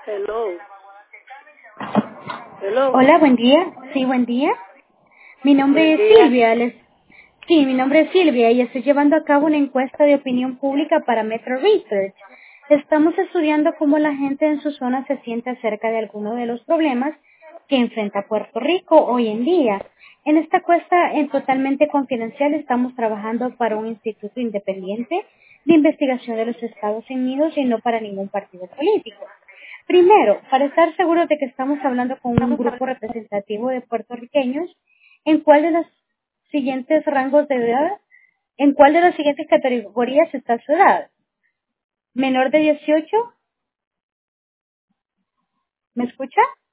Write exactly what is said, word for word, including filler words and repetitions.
Hello. Hello. Hola, buen día. Sí, buen día. Mi nombre Buen es día. Silvia. Les... Sí, mi nombre es Silvia y estoy llevando a cabo una encuesta de opinión pública para Metro Research. Estamos estudiando cómo la gente en su zona se siente acerca de algunos de los problemas que enfrenta Puerto Rico hoy en día. En esta encuesta en totalmente confidencial estamos trabajando para un instituto independiente de investigación de los Estados Unidos y no para ningún partido político. Primero, para estar seguros de que estamos hablando con un grupo representativo de puertorriqueños, ¿en cuál de los siguientes rangos de edad, en cuál de las siguientes categorías está su edad? ¿Menor de dieciocho? ¿Me escucha?